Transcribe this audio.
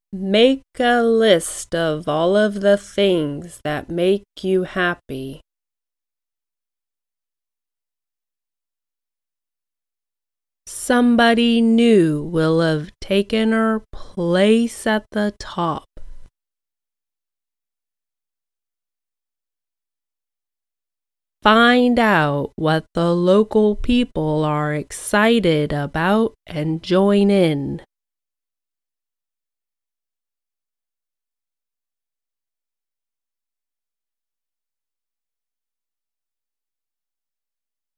Make a list of all of the things that make you happy. Somebody new will have taken her place at the top. Find out what the local people are excited about and join in.